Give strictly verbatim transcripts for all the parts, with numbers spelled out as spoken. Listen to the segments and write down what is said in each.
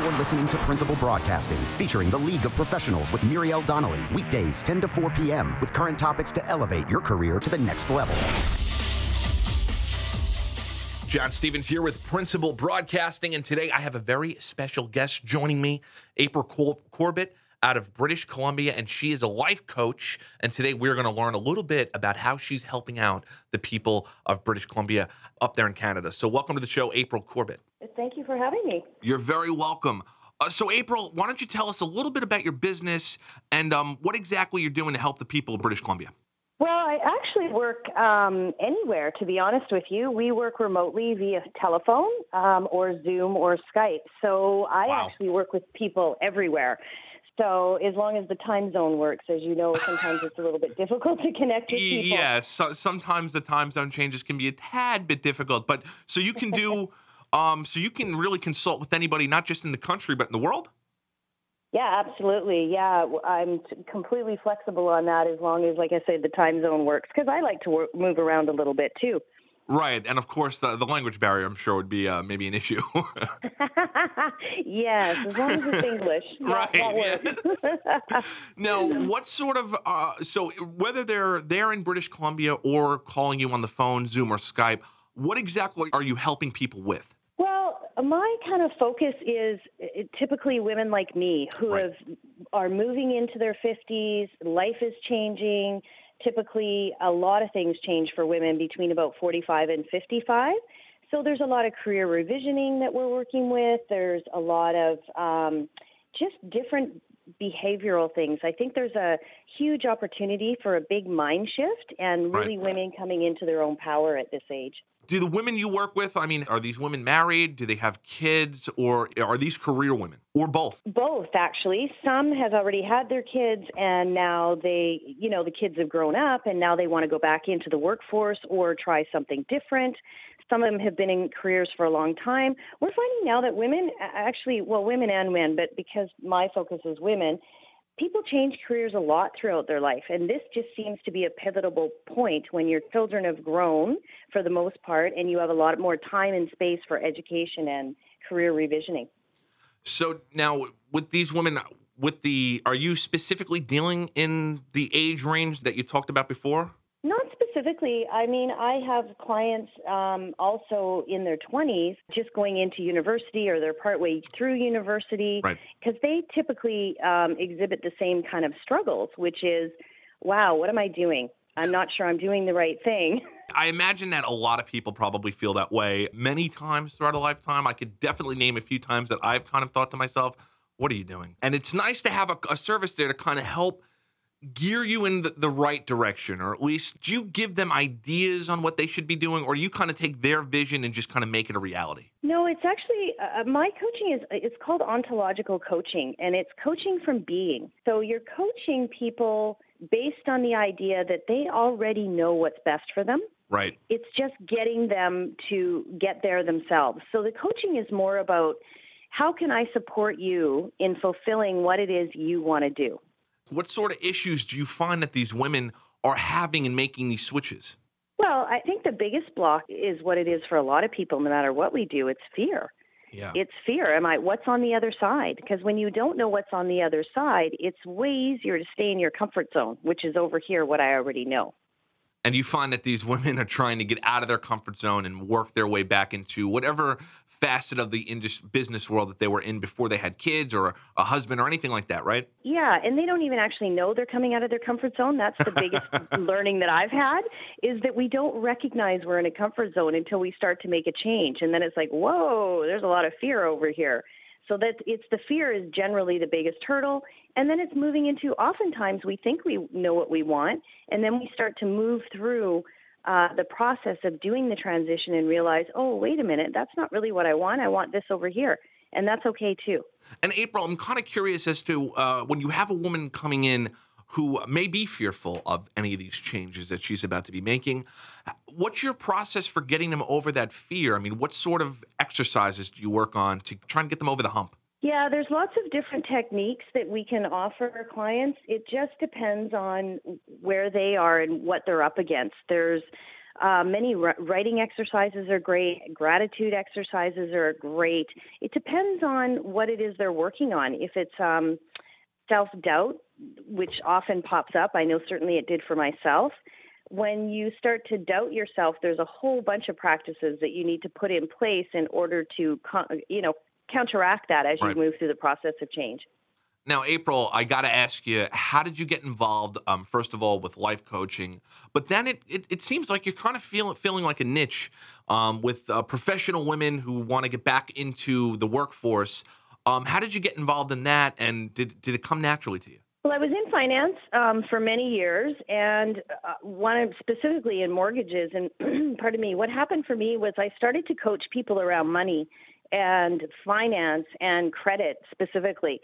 You're listening to Principal Broadcasting, featuring the League of Professionals with Muriel Donnelly, weekdays ten to four p.m. with current topics to elevate your career to the next level. John Stevens here with Principal Broadcasting, and today I have a very special guest joining me, April Cor- Corbett out of British Columbia, and she is a life coach, and today we're going to learn a little bit about how she's helping out the people of British Columbia up there in Canada. So welcome to the show, April Corbett. Thank you for having me. You're very welcome. Uh, so April, why don't you tell us a little bit about your business and um, what exactly you're doing to help the people of British Columbia? Well, I actually work um, anywhere, to be honest with you. We work remotely via telephone um, or Zoom or Skype. So I Wow. actually work with people everywhere. So as long as the time zone works, as you know, sometimes it's a little bit difficult to connect with people. Yeah, so, sometimes the time zone changes can be a tad bit difficult, but so you can do, um, so you can really consult with anybody, not just in the country, but in the world? Yeah, absolutely. Yeah, I'm t- completely flexible on that as long as, like I said, the time zone works, because I like to work, move around a little bit too. Right, and of course, the, the language barrier, I'm sure, would be uh, maybe an issue. Yes, as long as it's English. Right. That, that Yeah. Now, what sort of, uh, so whether they're there in British Columbia or calling you on the phone, Zoom or Skype, what exactly are you helping people with? Well, my kind of focus is uh, typically women like me who Right. have are moving into their fifties, life is changing. Typically, a lot of things change for women between about forty-five and fifty-five. So there's a lot of career revisioning that we're working with. There's a lot of um, just different behavioral things. I think there's a huge opportunity for a big mind shift and really Right. women coming into their own power at this age. Do the women you work with, I mean, are these women married? Do they have kids? Or are these career women? Or both? Both, actually. Some have already had their kids, and now they, you know, the kids have grown up, and now they want to go back into the workforce or try something different. Some of them have been in careers for a long time. We're finding now that women, actually, well, women and men, but because my focus is women, people change careers a lot throughout their life, and this just seems to be a pivotal point when your children have grown for the most part, and you have a lot more time and space for education and career revisioning. So now with these women, with the, are you specifically dealing in the age range that you talked about before? Not specifically. I mean, I have clients um, also in their twenties just going into university or they're partway through university Right. because they typically um, exhibit the same kind of struggles, which is, wow, what am I doing? I'm not sure I'm doing the right thing. I imagine that a lot of people probably feel that way many times throughout a lifetime. I could definitely name a few times that I've kind of thought to myself, what are you doing? And it's nice to have a, a service there to kind of help gear you in the, the right direction, or at least do you give them ideas on what they should be doing, or you kind of take their vision and just kind of make it a reality? No, it's actually, uh, my coaching is, it's called ontological coaching, and it's coaching from being. So you're coaching people based on the idea that they already know what's best for them. Right. It's just getting them to get there themselves. So the coaching is more about how can I support you in fulfilling what it is you want to do. What sort of issues do you find that these women are having in making these switches? Well, I think the biggest block is what it is for a lot of people, no matter what we do, it's fear. Yeah. It's fear. Am I, what's on the other side? Because when you don't know what's on the other side, it's way easier to stay in your comfort zone, which is over here, what I already know. And you find that these women are trying to get out of their comfort zone and work their way back into whatever facet of the indus- business world that they were in before they had kids or a husband or anything like that, right? Yeah, and they don't even actually know they're coming out of their comfort zone. That's the biggest learning that I've had, is that we don't recognize we're in a comfort zone until we start to make a change. And then it's like, whoa, there's a lot of fear over here. So that it's the fear is generally the biggest hurdle. And then it's moving into, oftentimes we think we know what we want, and then we start to move through uh, the process of doing the transition and realize, oh, wait a minute, that's not really what I want. I want this over here. And that's okay too. And April, I'm kind of curious as to uh, when you have a woman coming in who may be fearful of any of these changes that she's about to be making, what's your process for getting them over that fear? I mean, what sort of exercises do you work on to try and get them over the hump? Yeah, there's lots of different techniques that we can offer our clients. It just depends on where they are and what they're up against. There's Uh, many r- writing exercises are great. Gratitude exercises are great. It depends on what it is they're working on. If it's um, self-doubt, which often pops up, I know certainly it did for myself. When you start to doubt yourself, there's a whole bunch of practices that you need to put in place in order to, you know, counteract that as you Right. move through the process of change. Now, April, I got to ask you, how did you get involved, um, first of all, with life coaching? But then it it, it seems like you're kind of feeling, feeling like a niche um, with uh, professional women who want to get back into the workforce. Um, how did you get involved in that, and did, did it come naturally to you? Well, I was in finance um, for many years, and uh, one specifically in mortgages. And pardon me, what happened for me was I started to coach people around money and finance and credit specifically.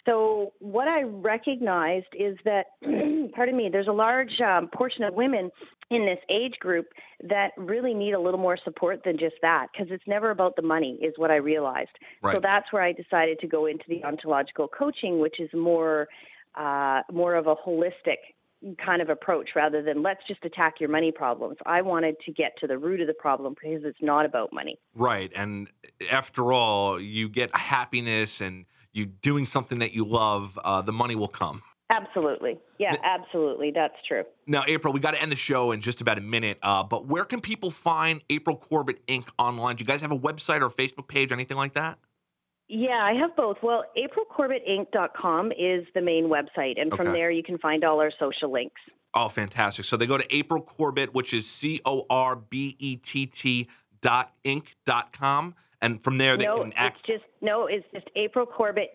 So what I recognized is that, pardon me, there's a large um, portion of women in this age group that really need a little more support than just that, because it's never about the money, is what I realized. Right. So that's where I decided to go into the ontological coaching, which is more uh, more of a holistic kind of approach rather than let's just attack your money problems. I wanted to get to the root of the problem because it's not about money. Right. And after all, you get happiness and you doing something that you love, uh, the money will come. Absolutely. Yeah, absolutely. That's true. Now, April, we got to end the show in just about a minute, uh, but where can people find April Corbett Incorporated online? Do you guys have a website or Facebook page or anything like that? Yeah, I have both. Well, april corbett inc dot com is the main website, and from Okay. there you can find all our social links. Oh, fantastic. So they go to April Corbett, which is C O R B E T T dot inc dot com, and from there they no, can act. it's just no, it's just april corbett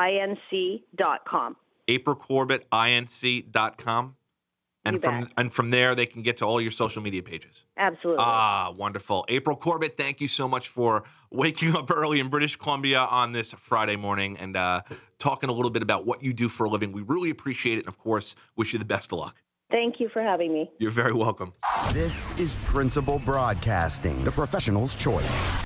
inc dot com. April Corbett Inc dot com, and You from bet. and from there they can get to all your social media pages. Absolutely. Ah, wonderful. April Corbett, thank you so much for waking up early in British Columbia on this Friday morning and uh, talking a little bit about what you do for a living. We really appreciate it, and of course, wish you the best of luck. Thank you for having me. You're very welcome. This is Principal Broadcasting, the professional's choice.